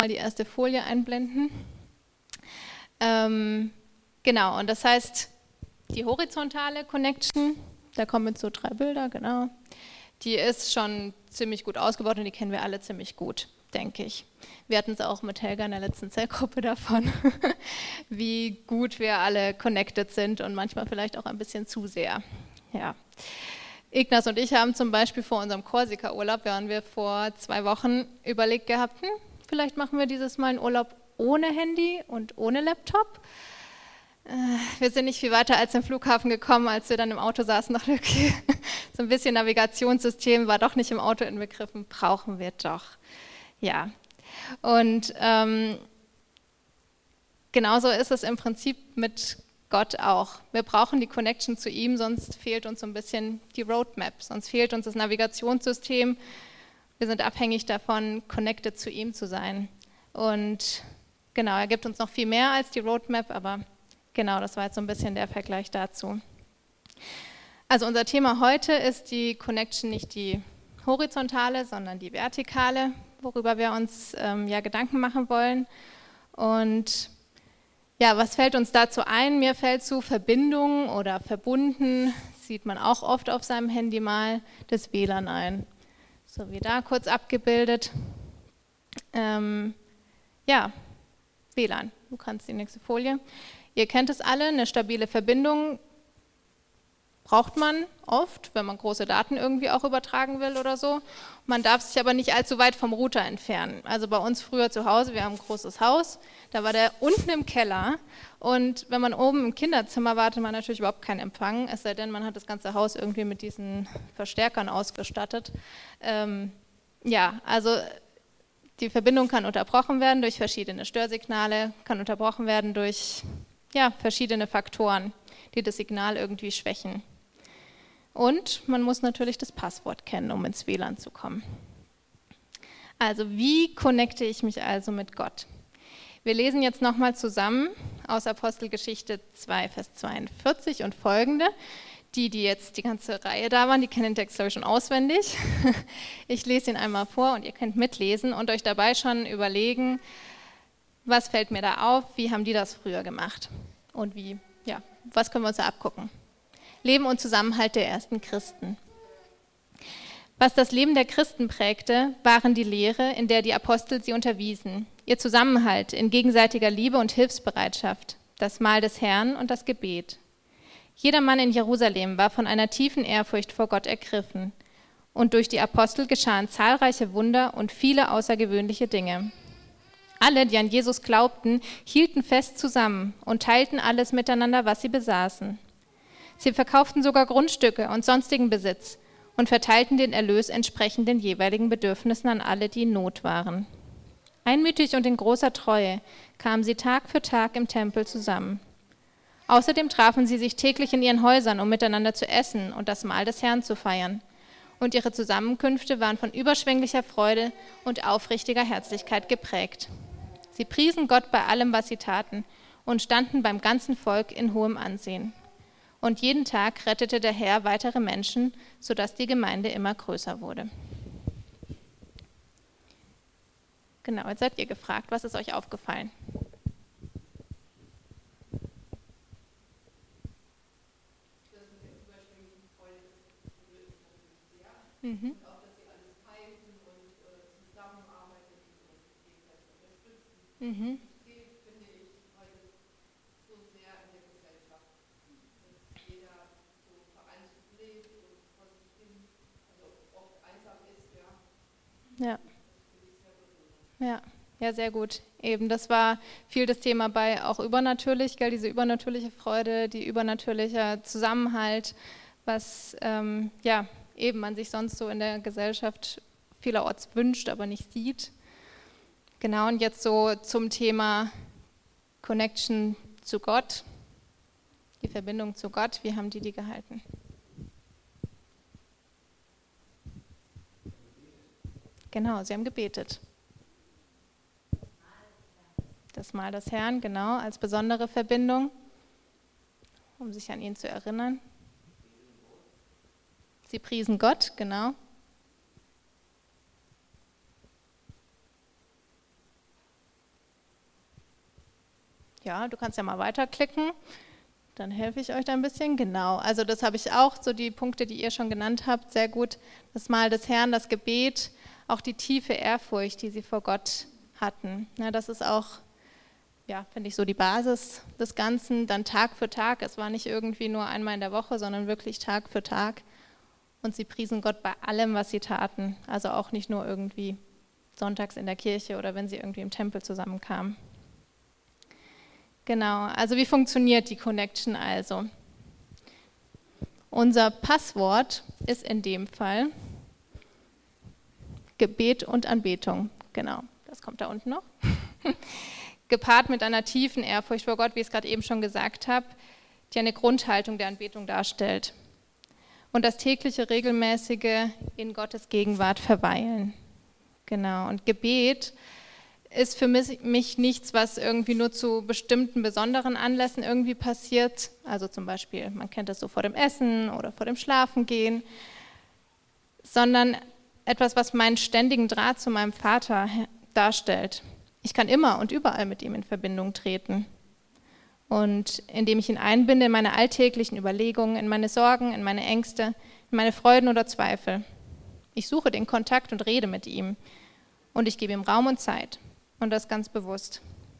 mal die erste Folie einblenden. Genau, und das heißt, die horizontale Connection, da kommen jetzt so 3 Bilder, genau, die ist schon ziemlich gut ausgebaut und die kennen wir alle ziemlich gut, denke ich. Wir hatten es auch mit Helga in der letzten Zellgruppe davon, wie gut wir alle connected sind und manchmal vielleicht auch ein bisschen zu sehr. Ja. Ignaz und ich haben zum Beispiel vor unserem Korsika-Urlaub, waren wir vor 2 Wochen überlegt gehabt, vielleicht machen wir dieses Mal einen Urlaub ohne Handy und ohne Laptop. Wir sind nicht viel weiter als im Flughafen gekommen, als wir dann im Auto saßen. Noch okay. So ein bisschen Navigationssystem war doch nicht im Auto inbegriffen, brauchen wir doch. Ja, und genauso ist es im Prinzip mit Gott auch. Wir brauchen die Connection zu ihm, sonst fehlt uns so ein bisschen die Roadmap, sonst fehlt uns das Navigationssystem. Wir sind abhängig davon, connected zu ihm zu sein. Und genau, er gibt uns noch viel mehr als die Roadmap, aber genau, das war jetzt so ein bisschen der Vergleich dazu. Also unser Thema heute ist die Connection, nicht die horizontale, sondern die vertikale, worüber wir uns Gedanken machen wollen. Und ja, was fällt uns dazu ein? Mir fällt zu Verbindung oder verbunden, sieht man auch oft auf seinem Handy mal, das WLAN ein. So wie da kurz abgebildet. WLAN, du kannst die nächste Folie. Ihr kennt es alle, eine stabile Verbindung braucht man oft, wenn man große Daten irgendwie auch übertragen will oder so. Man darf sich aber nicht allzu weit vom Router entfernen. Also bei uns früher zu Hause, wir haben ein großes Haus, da war der unten im Keller und wenn man oben im Kinderzimmer war, hatte man natürlich überhaupt keinen Empfang, es sei denn, man hat das ganze Haus irgendwie mit diesen Verstärkern ausgestattet. Also die Verbindung kann unterbrochen werden durch verschiedene Störsignale, kann unterbrochen werden durch verschiedene Faktoren, die das Signal irgendwie schwächen. Und man muss natürlich das Passwort kennen, um ins WLAN zu kommen. Also wie connecte ich mich also mit Gott? Wir lesen jetzt nochmal zusammen aus Apostelgeschichte 2, Vers 42 und folgende. Die jetzt die ganze Reihe da waren, die kennen den Text, glaube ich, schon auswendig. Ich lese ihn einmal vor und ihr könnt mitlesen und euch dabei schon überlegen, was fällt mir da auf, wie haben die das früher gemacht und was können wir uns da abgucken. Leben und Zusammenhalt der ersten Christen. Was das Leben der Christen prägte, waren die Lehre, in der die Apostel sie unterwiesen, ihr Zusammenhalt in gegenseitiger Liebe und Hilfsbereitschaft, das Mahl des Herrn und das Gebet. Jeder Mann in Jerusalem war von einer tiefen Ehrfurcht vor Gott ergriffen, und durch die Apostel geschahen zahlreiche Wunder und viele außergewöhnliche Dinge. Alle, die an Jesus glaubten, hielten fest zusammen und teilten alles miteinander, was sie besaßen. Sie verkauften sogar Grundstücke und sonstigen Besitz und verteilten den Erlös entsprechend den jeweiligen Bedürfnissen an alle, die in Not waren. Einmütig und in großer Treue kamen sie Tag für Tag im Tempel zusammen. Außerdem trafen sie sich täglich in ihren Häusern, um miteinander zu essen und das Mahl des Herrn zu feiern. Und ihre Zusammenkünfte waren von überschwänglicher Freude und aufrichtiger Herzlichkeit geprägt. Sie priesen Gott bei allem, was sie taten, und standen beim ganzen Volk in hohem Ansehen. Und jeden Tag rettete der Herr weitere Menschen, sodass die Gemeinde immer größer wurde. Genau, jetzt seid ihr gefragt, was ist euch aufgefallen? Mhm. Und auch, dass sie alles teilten und zusammenarbeiten und gegenseitig unterstützen. Mhm. Das finde ich heute so sehr in der Gesellschaft, dass jeder so vereinzelt lebt und vor sich hin, also oft einsam ist, ja. Ja. Das finde ich sehr berührend. Ja, sehr gut. Eben, das war viel das Thema bei auch übernatürlich, gell, diese übernatürliche Freude, die übernatürliche Zusammenhalt, was eben man sich sonst so in der Gesellschaft vielerorts wünscht, aber nicht sieht. Genau, und jetzt so zum Thema Connection zu Gott, die Verbindung zu Gott, wie haben die gehalten? Genau, sie haben gebetet. Das Mahl des Herrn, genau, als besondere Verbindung, um sich an ihn zu erinnern. Sie priesen Gott, genau. Ja, du kannst ja mal weiterklicken. Dann helfe ich euch da ein bisschen. Genau, also das habe ich auch, so die Punkte, die ihr schon genannt habt, sehr gut. Das Mahl des Herrn, das Gebet, auch die tiefe Ehrfurcht, die sie vor Gott hatten. Ja, das ist auch, ja, finde ich, so die Basis des Ganzen. Dann Tag für Tag, es war nicht irgendwie nur einmal in der Woche, sondern wirklich Tag für Tag. Und sie priesen Gott bei allem, was sie taten. Also auch nicht nur irgendwie sonntags in der Kirche oder wenn sie irgendwie im Tempel zusammenkamen. Genau, also wie funktioniert die Connection also? Unser Passwort ist in dem Fall Gebet und Anbetung. Genau, das kommt da unten noch. Gepaart mit einer tiefen Ehrfurcht vor Gott, wie ich es gerade eben schon gesagt habe, die eine Grundhaltung der Anbetung darstellt. Und das tägliche, regelmäßige in Gottes Gegenwart verweilen. Genau, und Gebet ist für mich nichts, was irgendwie nur zu bestimmten besonderen Anlässen irgendwie passiert. Also zum Beispiel, man kennt das so vor dem Essen oder vor dem Schlafengehen, sondern etwas, was meinen ständigen Draht zu meinem Vater darstellt. Ich kann immer und überall mit ihm in Verbindung treten. Und indem ich ihn einbinde in meine alltäglichen Überlegungen, in meine Sorgen, in meine Ängste, in meine Freuden oder Zweifel. Ich suche den Kontakt und rede mit ihm. Und ich gebe ihm Raum und Zeit. Und das ganz bewusst.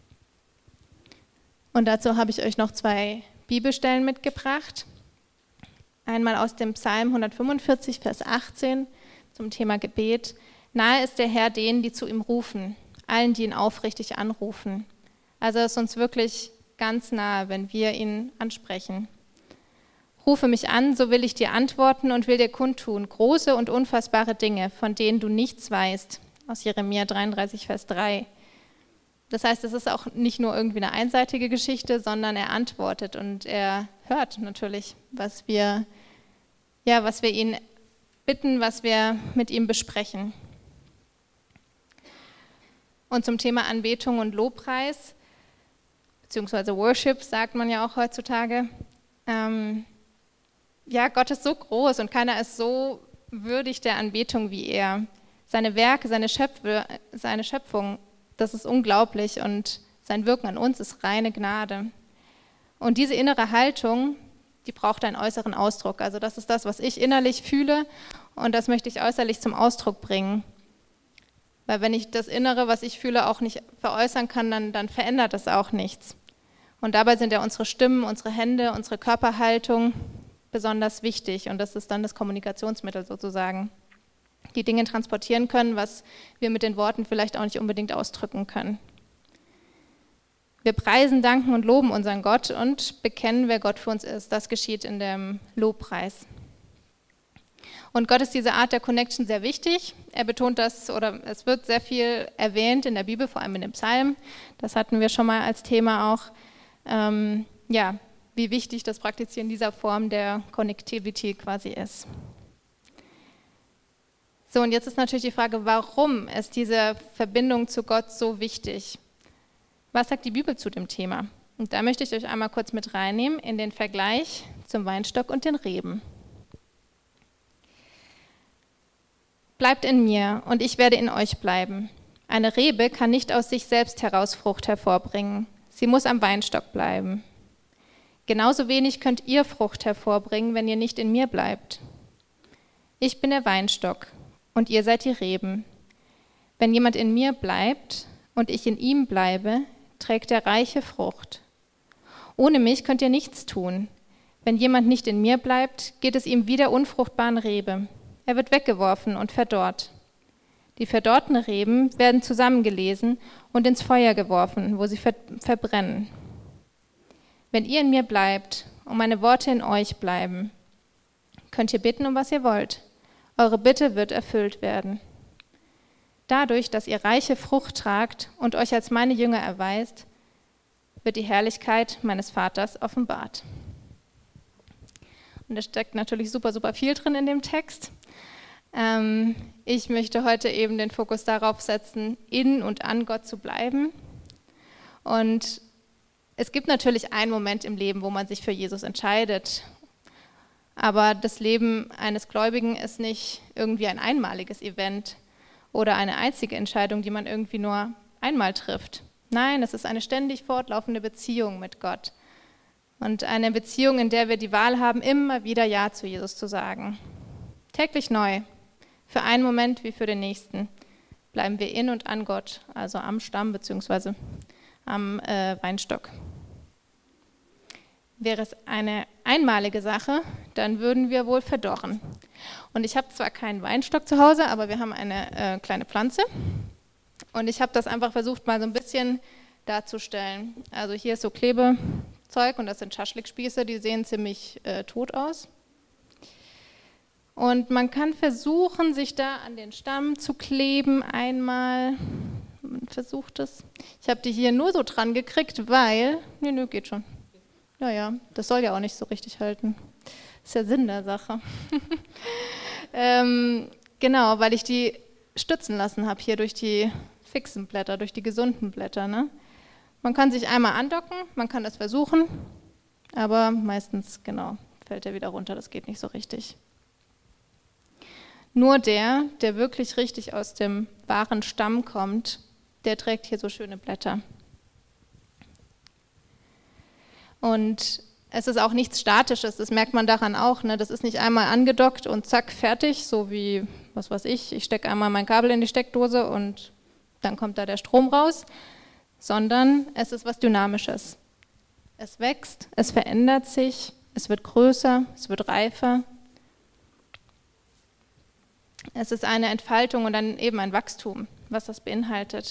Und dazu habe ich euch noch 2 Bibelstellen mitgebracht. Einmal aus dem Psalm 145, Vers 18 zum Thema Gebet. Nahe ist der Herr denen, die zu ihm rufen, allen, die ihn aufrichtig anrufen. Also er ist uns wirklich ganz nahe, wenn wir ihn ansprechen. Rufe mich an, so will ich dir antworten und will dir kundtun, große und unfassbare Dinge, von denen du nichts weißt. Aus Jeremia 33, Vers 3. Das heißt, es ist auch nicht nur irgendwie eine einseitige Geschichte, sondern er antwortet und er hört natürlich, was wir ihn bitten, was wir mit ihm besprechen. Und zum Thema Anbetung und Lobpreis, beziehungsweise Worship, sagt man ja auch heutzutage. Gott ist so groß und keiner ist so würdig der Anbetung wie er. Seine Werke, seine Schöpfung, das ist unglaublich und sein Wirken an uns ist reine Gnade. Und diese innere Haltung, die braucht einen äußeren Ausdruck. Also das ist das, was ich innerlich fühle und das möchte ich äußerlich zum Ausdruck bringen. Weil wenn ich das Innere, was ich fühle, auch nicht veräußern kann, dann verändert das auch nichts. Und dabei sind ja unsere Stimmen, unsere Hände, unsere Körperhaltung besonders wichtig und das ist dann das Kommunikationsmittel sozusagen. Die Dinge transportieren können, was wir mit den Worten vielleicht auch nicht unbedingt ausdrücken können. Wir preisen, danken und loben unseren Gott und bekennen, wer Gott für uns ist. Das geschieht in dem Lobpreis. Und Gott ist diese Art der Connection sehr wichtig. Er betont das, oder es wird sehr viel erwähnt in der Bibel, vor allem in dem Psalm. Das hatten wir schon mal als Thema auch. Wie wichtig das Praktizieren dieser Form der Connectivity quasi ist. So, und jetzt ist natürlich die Frage, warum ist diese Verbindung zu Gott so wichtig? Was sagt die Bibel zu dem Thema? Und da möchte ich euch einmal kurz mit reinnehmen in den Vergleich zum Weinstock und den Reben. Bleibt in mir und ich werde in euch bleiben. Eine Rebe kann nicht aus sich selbst heraus Frucht hervorbringen. Sie muss am Weinstock bleiben. Genauso wenig könnt ihr Frucht hervorbringen, wenn ihr nicht in mir bleibt. Ich bin der Weinstock. Und ihr seid die Reben. Wenn jemand in mir bleibt und ich in ihm bleibe, trägt er reiche Frucht. Ohne mich könnt ihr nichts tun. Wenn jemand nicht in mir bleibt, geht es ihm wie der unfruchtbaren Rebe. Er wird weggeworfen und verdorrt. Die verdorrten Reben werden zusammengelesen und ins Feuer geworfen, wo sie verbrennen. Wenn ihr in mir bleibt und meine Worte in euch bleiben, könnt ihr bitten, um was ihr wollt. Eure Bitte wird erfüllt werden. Dadurch, dass ihr reiche Frucht tragt und euch als meine Jünger erweist, wird die Herrlichkeit meines Vaters offenbart. Und da steckt natürlich super, super viel drin in dem Text. Ich möchte heute eben den Fokus darauf setzen, in und an Gott zu bleiben. Und es gibt natürlich einen Moment im Leben, wo man sich für Jesus entscheidet. Aber das Leben eines Gläubigen ist nicht irgendwie ein einmaliges Event oder eine einzige Entscheidung, die man irgendwie nur einmal trifft, Nein, es ist eine ständig fortlaufende Beziehung mit Gott. Und eine Beziehung, in der wir die Wahl haben, immer wieder Ja zu Jesus zu sagen. Täglich neu, für einen Moment wie für den nächsten, bleiben wir in und an Gott, also am Stamm bzw. am Weinstock. Wäre es eine einmalige Sache, dann würden wir wohl verdorren. Und ich habe zwar keinen Weinstock zu Hause, aber wir haben eine kleine Pflanze. Und ich habe das einfach versucht, mal so ein bisschen darzustellen. Also hier ist so Klebezeug und das sind Schaschlikspieße, die sehen ziemlich tot aus. Und man kann versuchen, sich da an den Stamm zu kleben einmal. Man versucht es. Ich habe die hier nur so dran gekriegt, weil... Nö, geht schon. Ja, das soll ja auch nicht so richtig halten. Das ist ja Sinn der Sache. Genau, weil ich die stützen lassen habe hier durch die fixen Blätter, durch die gesunden Blätter. Ne? Man kann sich einmal andocken, man kann das versuchen, aber meistens, genau, fällt er wieder runter, das geht nicht so richtig. Nur der wirklich richtig aus dem wahren Stamm kommt, der trägt hier so schöne Blätter. Und es ist auch nichts Statisches, das merkt man daran auch. Ne? Das ist nicht einmal angedockt und zack, fertig, so wie, was weiß ich stecke einmal mein Kabel in die Steckdose und dann kommt da der Strom raus, sondern es ist was Dynamisches. Es wächst, es verändert sich, es wird größer, es wird reifer. Es ist eine Entfaltung und dann eben ein Wachstum, was das beinhaltet.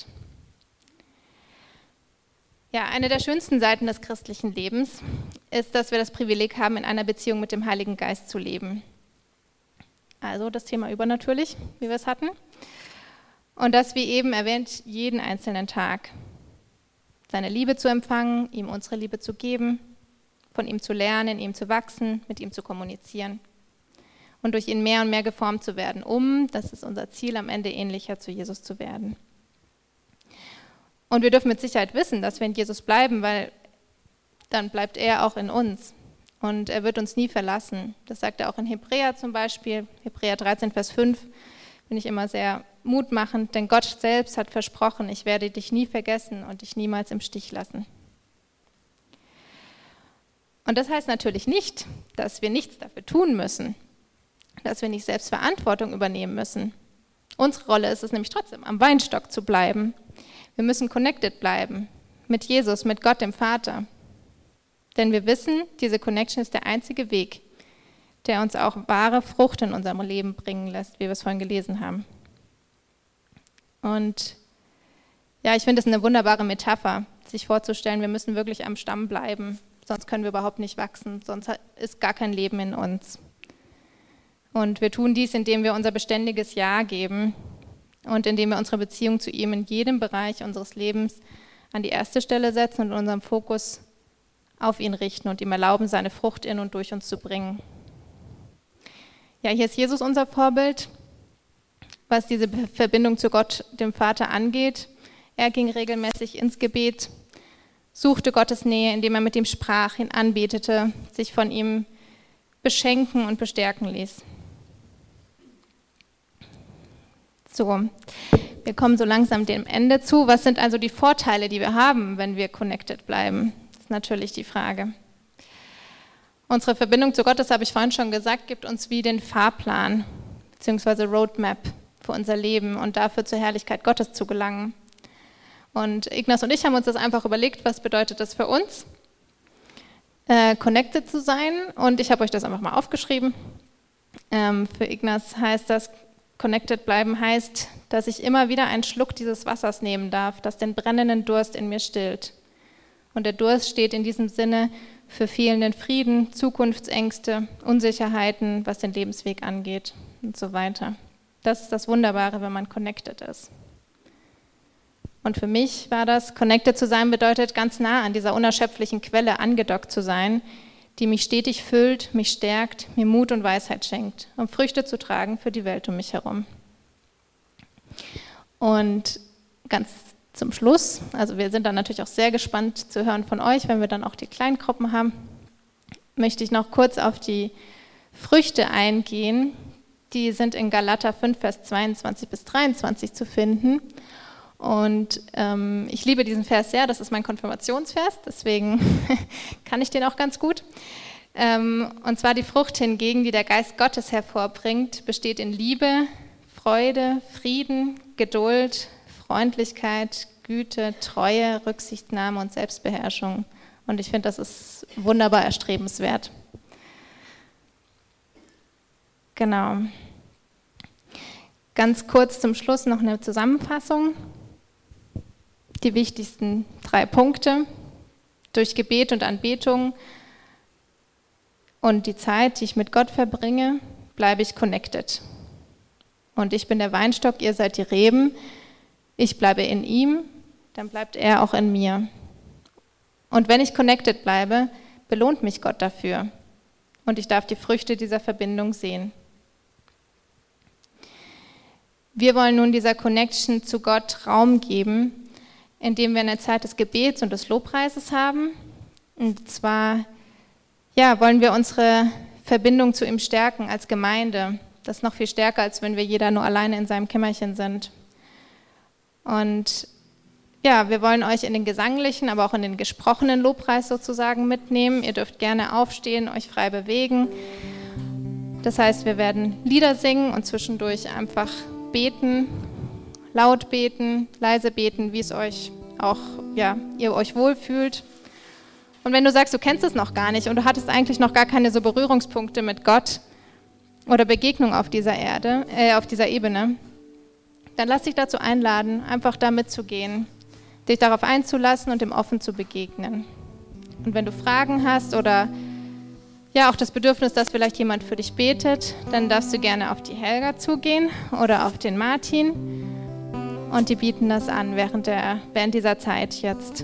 Ja, eine der schönsten Seiten des christlichen Lebens ist, dass wir das Privileg haben, in einer Beziehung mit dem Heiligen Geist zu leben. Also das Thema übernatürlich, wie wir es hatten. Und das, wie eben erwähnt, jeden einzelnen Tag. Seine Liebe zu empfangen, ihm unsere Liebe zu geben, von ihm zu lernen, ihm zu wachsen, mit ihm zu kommunizieren. Und durch ihn mehr und mehr geformt zu werden, das ist unser Ziel, am Ende ähnlicher zu Jesus zu werden. Und wir dürfen mit Sicherheit wissen, dass wir in Jesus bleiben, weil dann bleibt er auch in uns. Und er wird uns nie verlassen. Das sagt er auch in Hebräer zum Beispiel, Hebräer 13, Vers 5, bin ich immer sehr mutmachend, denn Gott selbst hat versprochen, ich werde dich nie vergessen und dich niemals im Stich lassen. Und das heißt natürlich nicht, dass wir nichts dafür tun müssen, dass wir nicht selbst Verantwortung übernehmen müssen. Unsere Rolle ist es nämlich trotzdem, am Weinstock zu bleiben. Wir müssen connected bleiben mit Jesus, mit Gott, dem Vater. Denn wir wissen, diese Connection ist der einzige Weg, der uns auch wahre Frucht in unserem Leben bringen lässt, wie wir es vorhin gelesen haben. Und ja, ich finde es eine wunderbare Metapher, sich vorzustellen, wir müssen wirklich am Stamm bleiben, sonst können wir überhaupt nicht wachsen, sonst ist gar kein Leben in uns. Und wir tun dies, indem wir unser beständiges Ja geben und indem wir unsere Beziehung zu ihm in jedem Bereich unseres Lebens an die erste Stelle setzen und unseren Fokus auf ihn richten und ihm erlauben, seine Frucht in und durch uns zu bringen. Ja, hier ist Jesus unser Vorbild, was diese Verbindung zu Gott, dem Vater, angeht. Er ging regelmäßig ins Gebet, suchte Gottes Nähe, indem er mit ihm sprach, ihn anbetete, sich von ihm beschenken und bestärken ließ. So, wir kommen so langsam dem Ende zu. Was sind also die Vorteile, die wir haben, wenn wir connected bleiben? Das ist natürlich die Frage. Unsere Verbindung zu Gott, das habe ich vorhin schon gesagt, gibt uns wie den Fahrplan bzw. Roadmap für unser Leben und dafür zur Herrlichkeit Gottes zu gelangen. Und Ignaz und ich haben uns das einfach überlegt, was bedeutet das für uns, connected zu sein. Und ich habe euch das einfach mal aufgeschrieben. Für Ignaz heißt das, connected bleiben heißt, dass ich immer wieder einen Schluck dieses Wassers nehmen darf, das den brennenden Durst in mir stillt. Und der Durst steht in diesem Sinne für fehlenden Frieden, Zukunftsängste, Unsicherheiten, was den Lebensweg angeht und so weiter. Das ist das Wunderbare, wenn man connected ist. Und für mich war das, connected zu sein bedeutet, ganz nah an dieser unerschöpflichen Quelle angedockt zu sein, die mich stetig füllt, mich stärkt, mir Mut und Weisheit schenkt, um Früchte zu tragen für die Welt um mich herum. Und ganz zum Schluss, also wir sind dann natürlich auch sehr gespannt zu hören von euch, wenn wir dann auch die Kleingruppen haben, möchte ich noch kurz auf die Früchte eingehen. Die sind in Galater 5, Vers 22 bis 23 zu finden. Und ich liebe diesen Vers sehr, das ist mein Konfirmationsvers, deswegen kann ich den auch ganz gut. Und zwar die Frucht hingegen, die der Geist Gottes hervorbringt, besteht in Liebe, Freude, Frieden, Geduld, Freundlichkeit, Güte, Treue, Rücksichtnahme und Selbstbeherrschung. Und ich finde, das ist wunderbar erstrebenswert. Genau. Ganz kurz zum Schluss noch eine Zusammenfassung. Die wichtigsten 3 Punkte. Durch Gebet und Anbetung und die Zeit, die ich mit Gott verbringe, bleibe ich connected. Und ich bin der Weinstock, ihr seid die Reben. Ich bleibe in ihm, dann bleibt er auch in mir. Und wenn ich connected bleibe, belohnt mich Gott dafür. Und ich darf die Früchte dieser Verbindung sehen. Wir wollen nun dieser Connection zu Gott Raum geben, indem wir eine Zeit des Gebets und des Lobpreises haben. Und zwar wollen wir unsere Verbindung zu ihm stärken als Gemeinde. Das ist noch viel stärker, als wenn wir jeder nur alleine in seinem Kämmerchen sind. Und wir wollen euch in den gesanglichen, aber auch in den gesprochenen Lobpreis sozusagen mitnehmen. Ihr dürft gerne aufstehen, euch frei bewegen. Das heißt, wir werden Lieder singen und zwischendurch einfach beten, laut beten, leise beten, wie es euch auch, ihr euch wohlfühlt. Und wenn du sagst, du kennst es noch gar nicht und du hattest eigentlich noch gar keine so Berührungspunkte mit Gott oder Begegnung auf dieser Ebene, dann lass dich dazu einladen, einfach da mitzugehen, dich darauf einzulassen und dem offen zu begegnen. Und wenn du Fragen hast oder auch das Bedürfnis, dass vielleicht jemand für dich betet, dann darfst du gerne auf die Helga zugehen oder auf den Martin und die bieten das an während dieser Zeit jetzt.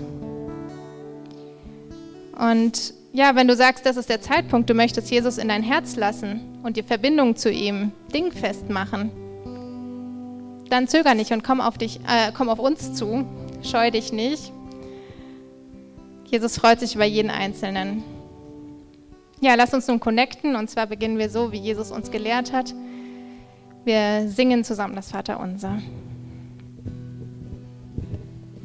Und wenn du sagst, das ist der Zeitpunkt, du möchtest Jesus in dein Herz lassen und die Verbindung zu ihm dingfest machen, dann zöger nicht und komm auf uns zu, scheu dich nicht. Jesus freut sich über jeden Einzelnen. Lass uns nun connecten und zwar beginnen wir so, wie Jesus uns gelehrt hat. Wir singen zusammen das Vaterunser.